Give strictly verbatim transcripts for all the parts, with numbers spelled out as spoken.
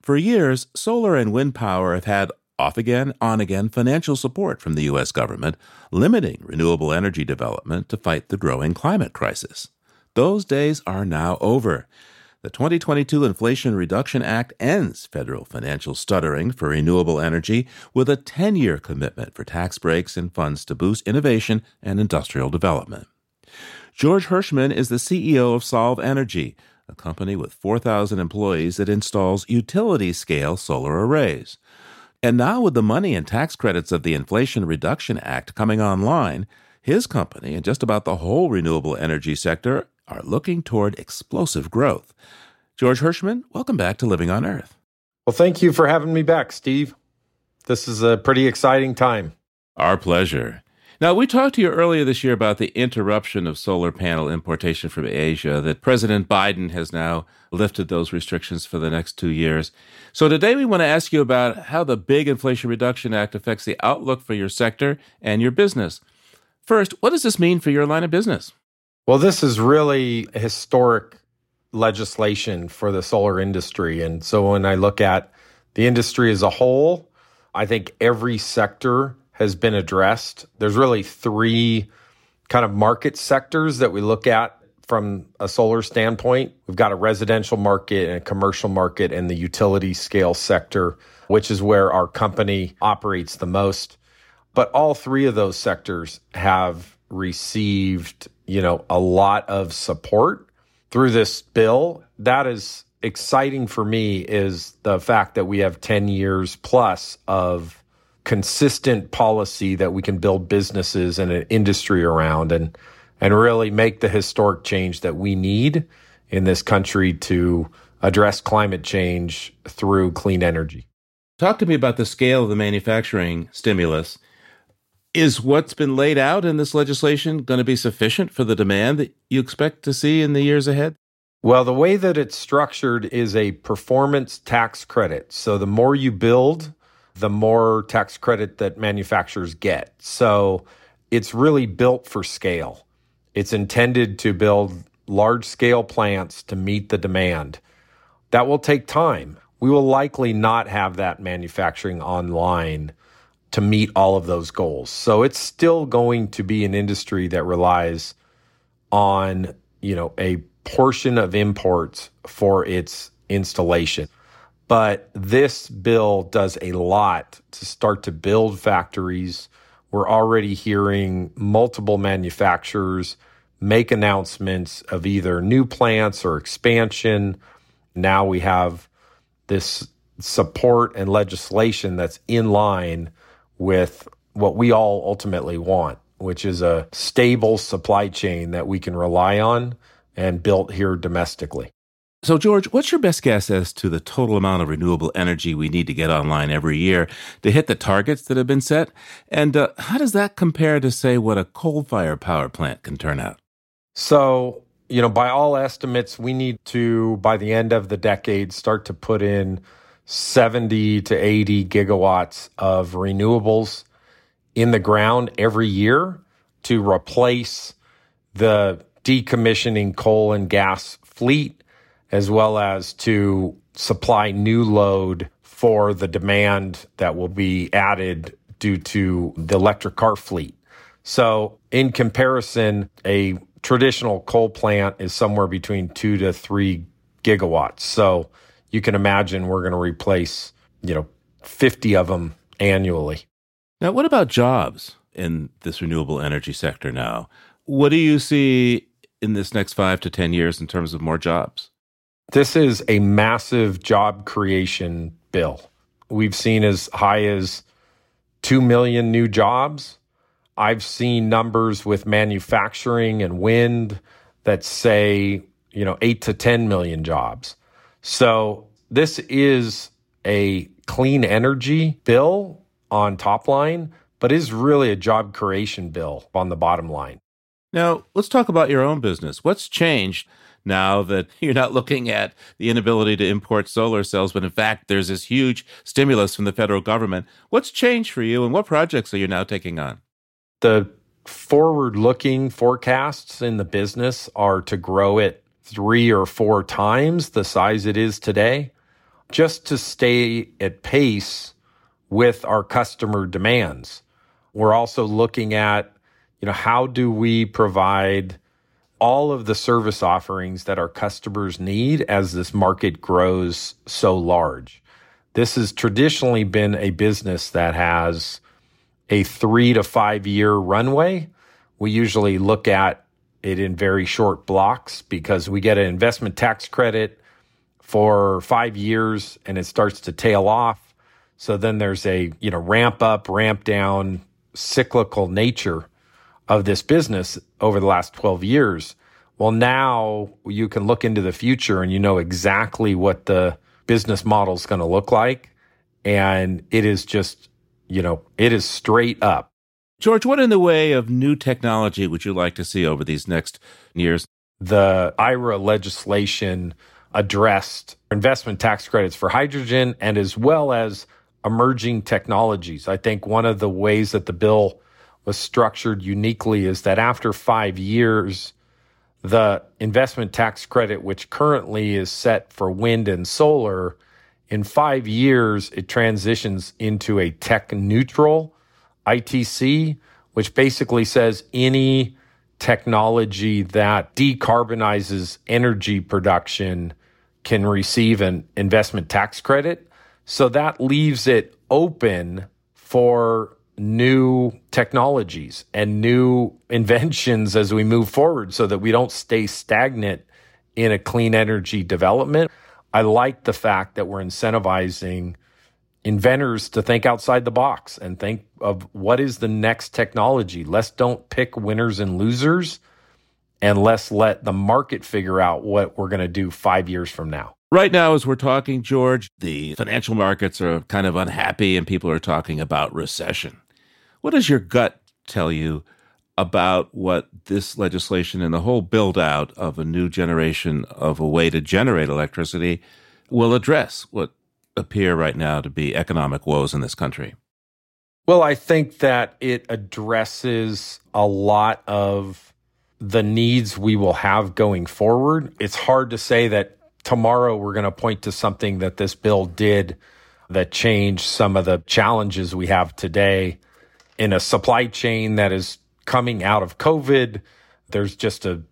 For years, solar and wind power have had off-again, on-again financial support from the U S government, limiting renewable energy development to fight the growing climate crisis. Those days are now over. The twenty twenty-two Inflation Reduction Act ends federal financial stuttering for renewable energy with a ten-year commitment for tax breaks and funds to boost innovation and industrial development. George Hirschman is the C E O of Solve Energy, a company with four thousand employees that installs utility-scale solar arrays. And now with the money and tax credits of the Inflation Reduction Act coming online, his company and just about the whole renewable energy sector are looking toward explosive growth. George Hirschman, welcome back to Living on Earth. Well, thank you for having me back, Steve. This is a pretty exciting time. Our pleasure. Now, we talked to you earlier this year about the interruption of solar panel importation from Asia, that President Biden has now lifted those restrictions for the next two years. So today we want to ask you about how the big Inflation Reduction Act affects the outlook for your sector and your business. First, what does this mean for your line of business? Well, this is really historic legislation for the solar industry. And so when I look at the industry as a whole, I think every sector has been addressed. There's really three kind of market sectors that we look at from a solar standpoint. We've got a residential market and a commercial market and the utility scale sector, which is where our company operates the most. But all three of those sectors have received, you know, a lot of support through this bill. That is exciting for me, is the fact that we have ten years plus of consistent policy that we can build businesses and an industry around and and really make the historic change that we need in this country to address climate change through clean energy. Talk to me about the scale of the manufacturing stimulus. Is what's been laid out in this legislation going to be sufficient for the demand that you expect to see in the years ahead? Well, the way that it's structured is a performance tax credit. So the more you build, the more tax credit that manufacturers get. So it's really built for scale. It's intended to build large-scale plants to meet the demand. That will take time. We will likely not have that manufacturing online to meet all of those goals. So it's still going to be an industry that relies on, you know, a portion of imports for its installation. But this bill does a lot to start to build factories. We're already hearing multiple manufacturers make announcements of either new plants or expansion. Now we have this support and legislation that's in line with what we all ultimately want, which is a stable supply chain that we can rely on and built here domestically. So, George, what's your best guess as to the total amount of renewable energy we need to get online every year to hit the targets that have been set? And uh, how does that compare to, say, what a coal-fired power plant can turn out? So, you know, by all estimates, we need to, by the end of the decade, start to put in seventy to eighty gigawatts of renewables in the ground every year to replace the decommissioning coal and gas fleet, as well as to supply new load for the demand that will be added due to the electric car fleet. So in comparison, a traditional coal plant is somewhere between two to three gigawatts. So you can imagine we're going to replace, you know, fifty of them annually. Now, what about jobs in this renewable energy sector now? What do you see in this next five to ten years in terms of more jobs? This is a massive job creation bill. We've seen as high as two million new jobs. I've seen numbers with manufacturing and wind that say, you know, eight to ten million jobs. So this is a clean energy bill on top line, but is really a job creation bill on the bottom line. Now, let's talk about your own business. What's changed now that you're not looking at the inability to import solar cells, but in fact, there's this huge stimulus from the federal government? What's changed for you, and what projects are you now taking on? The forward-looking forecasts in the business are to grow it three or four times the size it is today. just to stay at pace with our customer demands. We're also looking at, you know, how do we provide all of the service offerings that our customers need as this market grows so large. This has traditionally been a business that has a three to five year runway. We usually look at it in very short blocks because we get an investment tax credit for five years and it starts to tail off. So then there's a, you know, ramp up, ramp down, cyclical nature of this business over the last twelve years. Well, now you can look into the future and you know exactly what the business model is going to look like. And it is just, you know, it is straight up. George, what in the way of new technology would you like to see over these next years? The I R A legislation addressed investment tax credits for hydrogen and as well as emerging technologies. I think one of the ways that the bill was structured uniquely is that after five years, the investment tax credit, which currently is set for wind and solar, in five years, it transitions into a tech neutral I T C, which basically says any technology that decarbonizes energy production can receive an investment tax credit. So that leaves it open for new technologies and new inventions as we move forward so that we don't stay stagnant in a clean energy development. I like the fact that we're incentivizing inventors to think outside the box and think of what is the next technology. Let's don't pick winners and losers, and let's let the market figure out what we're going to do five years from now. Right now, as we're talking, George, the financial markets are kind of unhappy and people are talking about recession. What does your gut tell you about what this legislation and the whole build-out of a new generation of a way to generate electricity will address what appear right now to be economic woes in this country? Well, I think that it addresses a lot of the needs we will have going forward. It's hard to say that tomorrow we're going to point to something that this bill did that changed some of the challenges we have today in a supply chain that is coming out of COVID. There's just a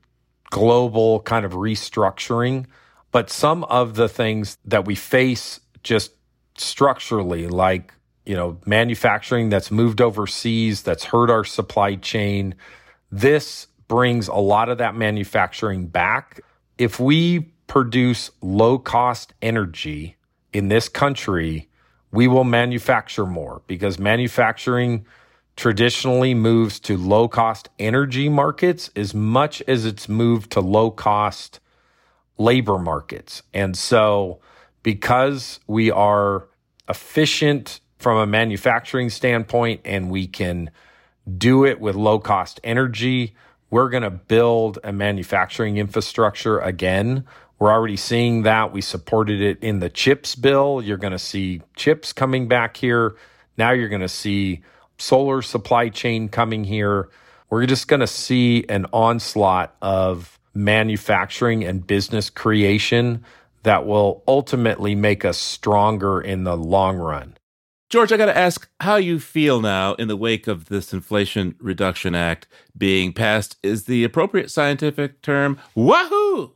global kind of restructuring. But some of the things that we face just structurally, like, you know, manufacturing that's moved overseas, that's hurt our supply chain, this brings a lot of that manufacturing back. If we produce low-cost energy in this country, we will manufacture more because manufacturing traditionally moves to low-cost energy markets as much as it's moved to low-cost labor markets. And so because we are efficient from a manufacturing standpoint and we can do it with low-cost energy, we're going to build a manufacturing infrastructure again. We're already seeing that. We supported it in the CHIPS bill. You're going to see chips coming back here. Now you're going to see solar supply chain coming here. We're just going to see an onslaught of manufacturing and business creation that will ultimately make us stronger in the long run. George, I got to ask how you feel now in the wake of this Inflation Reduction Act being passed. Is the appropriate scientific term wahoo?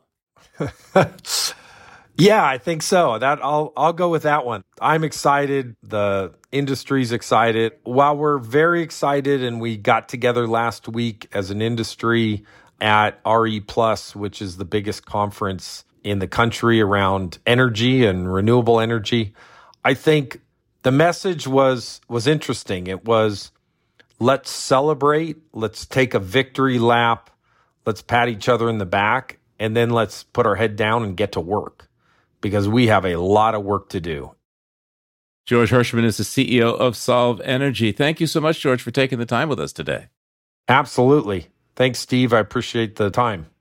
Yeah, I think so. That I'll I'll go with that one. I'm excited. The industry's excited. While we're very excited, and we got together last week as an industry at R E Plus, which is the biggest conference in the country around energy and renewable energy, I think the message was was interesting. It was, let's celebrate, let's take a victory lap, let's pat each other in the back, and then let's put our head down and get to work because we have a lot of work to do. George Hershman is the C E O of Solve Energy. Thank you so much, George, for taking the time with us today. Absolutely. Thanks, Steve. I appreciate the time.